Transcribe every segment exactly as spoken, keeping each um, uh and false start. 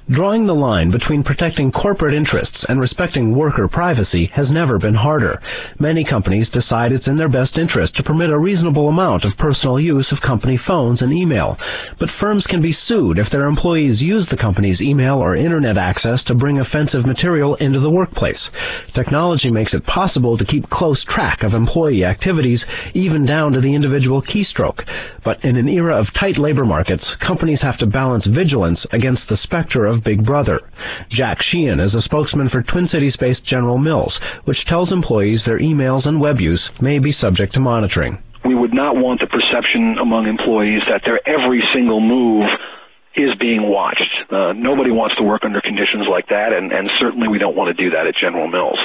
Drawing the line between protecting corporate interests and respecting worker privacy has never been harder. Many companies decide it's in their best interest to permit a reasonable amount of personal use of company phones and email. But firms can be sued if their employees use the company's email or internet access to bring offensive material into the workplace. Technology makes it possible to keep close track of employee activities, even down to the individual keystroke. But in an era of tight labor markets, companies have to balance vigilance against the specter of Big Brother. Jack Sheehan is a spokesman for Twin Cities-based General Mills, which tells employees their emails and web use may be subject to monitoring. We would not want the perception among employees that their every single move is being watched. Uh, nobody wants to work under conditions like that, and, and certainly we don't want to do that at General Mills.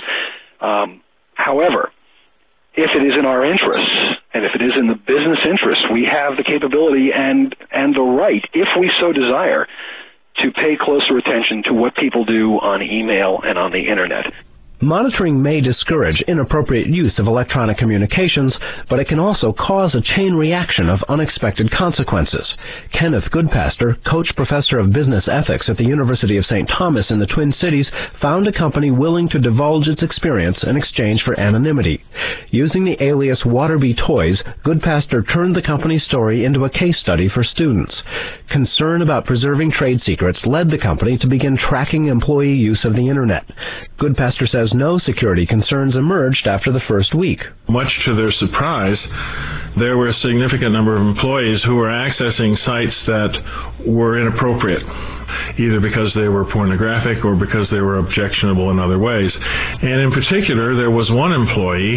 Um, however, if it is in our interests, and if it is in the business interests, we have the capability and, and the right, if we so desire, to pay closer attention to what people do on email and on the internet. Monitoring may discourage inappropriate use of electronic communications, but it can also cause a chain reaction of unexpected consequences. Kenneth Goodpaster, Coach Professor of Business Ethics at the University of Saint Thomas in the Twin Cities, found a company willing to divulge its experience in exchange for anonymity. Using the alias Waterby Toys, Goodpaster turned the company's story into a case study for students. Concern about preserving trade secrets led the company to begin tracking employee use of the internet. Goodpaster says no security concerns emerged after the first week. Much to their surprise, there were a significant number of employees who were accessing sites that were inappropriate, either because they were pornographic or because they were objectionable in other ways. And in particular, there was one employee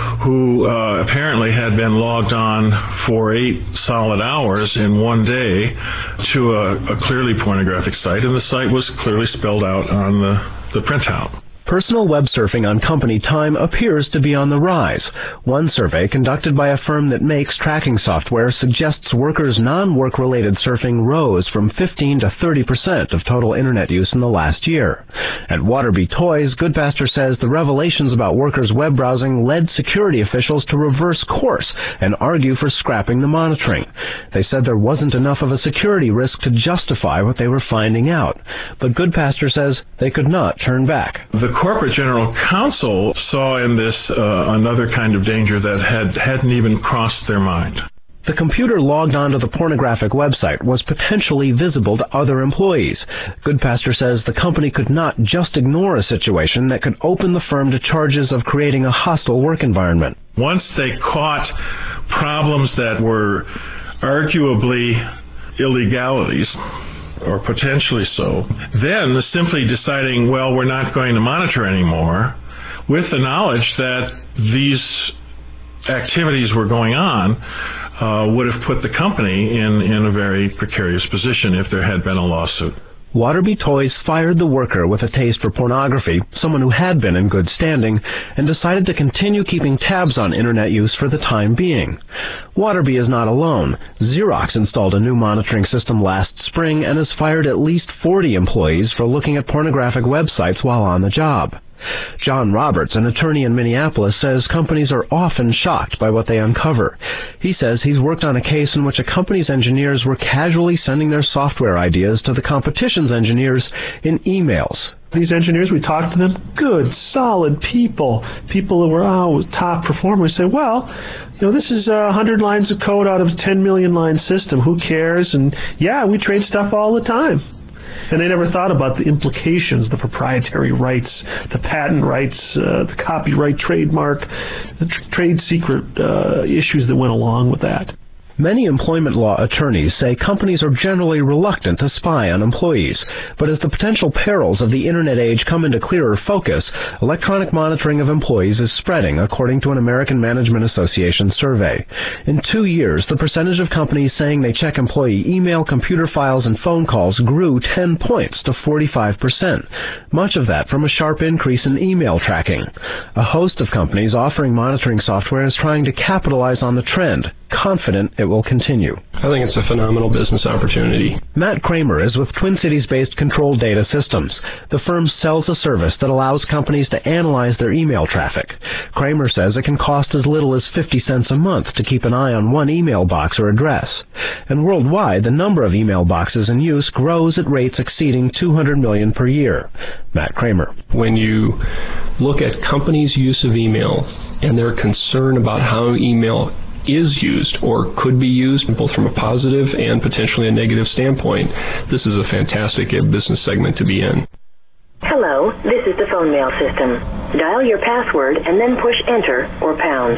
who uh, apparently had been logged on for eight solid hours in one day to a, a clearly pornographic site, and the site was clearly spelled out on the, the printout. Personal web surfing on company time appears to be on the rise. One survey conducted by a firm that makes tracking software suggests workers' non-work-related surfing rose from fifteen to thirty percent of total internet use in the last year. At Waterby Toys, Goodpaster says the revelations about workers' web browsing led security officials to reverse course and argue for scrapping the monitoring. They said there wasn't enough of a security risk to justify what they were finding out. But Goodpaster says they could not turn back. The corporate general counsel saw in this uh, another kind of danger that had, hadn't even crossed their mind. The computer logged onto the pornographic website was potentially visible to other employees. Goodpaster says the company could not just ignore a situation that could open the firm to charges of creating a hostile work environment. Once they caught problems that were arguably illegalities, or potentially so, then simply deciding, well, we're not going to monitor anymore, with the knowledge that these activities were going on, uh, would have put the company in, in a very precarious position if there had been a lawsuit. Waterby Toys fired the worker with a taste for pornography, someone who had been in good standing, and decided to continue keeping tabs on internet use for the time being. Waterby is not alone. Xerox installed a new monitoring system last spring and has fired at least forty employees for looking at pornographic websites while on the job. John Roberts, an attorney in Minneapolis, says companies are often shocked by what they uncover. He says he's worked on a case in which a company's engineers were casually sending their software ideas to the competition's engineers in emails. These engineers, we talked to them, good, solid people, people that were oh, top performers. We say, well, you know, this is uh, one hundred lines of code out of a ten million line system. Who cares? And yeah, we trade stuff all the time. And they never thought about the implications, the proprietary rights, the patent rights, uh, the copyright, trademark, the tr- trade secret uh, issues that went along with that. Many employment law attorneys say companies are generally reluctant to spy on employees, but as the potential perils of the internet age come into clearer focus, electronic monitoring of employees is spreading, according to an American Management Association survey. In two years, the percentage of companies saying they check employee email, computer files, and phone calls grew ten points to forty-five percent, much of that from a sharp increase in email tracking. A host of companies offering monitoring software is trying to capitalize on the trend. confident it will continue. I think it's a phenomenal business opportunity. Matt Kramer is with Twin Cities-based Control Data Systems. The firm sells a service that allows companies to analyze their email traffic. Kramer says it can cost as little as fifty cents a month to keep an eye on one email box or address. And worldwide, the number of email boxes in use grows at rates exceeding two hundred million per year. Matt Kramer. When you look at companies' use of email and their concern about how email is used or could be used, both from a positive and potentially a negative standpoint, this is a fantastic business segment to be in. Hello, this is the phone mail system. Dial your password and then push enter or pound.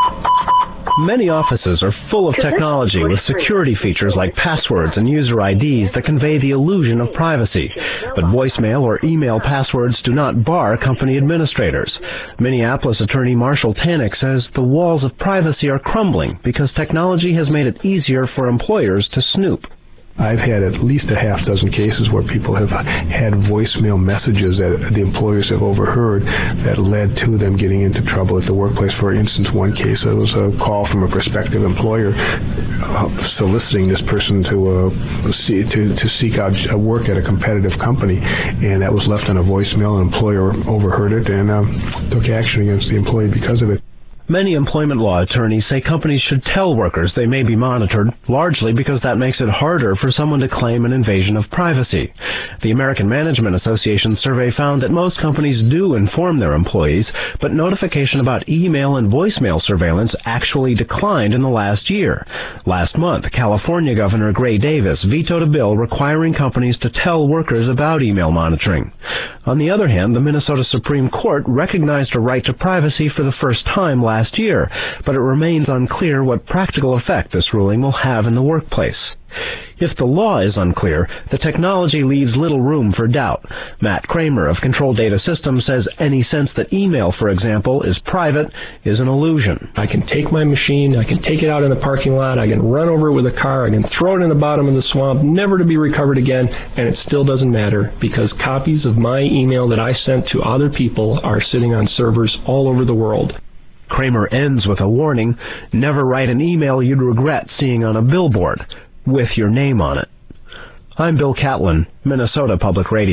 Many offices are full of technology with security features like passwords and user I Ds that convey the illusion of privacy. But voicemail or email passwords do not bar company administrators. Minneapolis attorney Marshall Tannick says the walls of privacy are crumbling because technology has made it easier for employers to snoop. I've had at least a half dozen cases where people have had voicemail messages that the employers have overheard that led to them getting into trouble at the workplace. For instance, one case, it was a call from a prospective employer uh, soliciting this person to, uh, see, to to seek out work at a competitive company, and that was left on a voicemail. An employer overheard it and uh, took action against the employee because of it. Many employment law attorneys say companies should tell workers they may be monitored, largely because that makes it harder for someone to claim an invasion of privacy. The American Management Association survey found that most companies do inform their employees, but notification about email and voicemail surveillance actually declined in the last year. Last month, California Governor Gray Davis vetoed a bill requiring companies to tell workers about email monitoring. On the other hand, the Minnesota Supreme Court recognized a right to privacy for the first time last last year, but it remains unclear what practical effect this ruling will have in the workplace. If the law is unclear, the technology leaves little room for doubt. Matt Kramer of Control Data Systems says any sense that email, for example, is private is an illusion. I can take my machine, I can take it out in the parking lot, I can run over it with a car, I can throw it in the bottom of the swamp, never to be recovered again, and it still doesn't matter because copies of my email that I sent to other people are sitting on servers all over the world. Kramer ends with a warning: never write an email you'd regret seeing on a billboard with your name on it. I'm Bill Catlin, Minnesota Public Radio.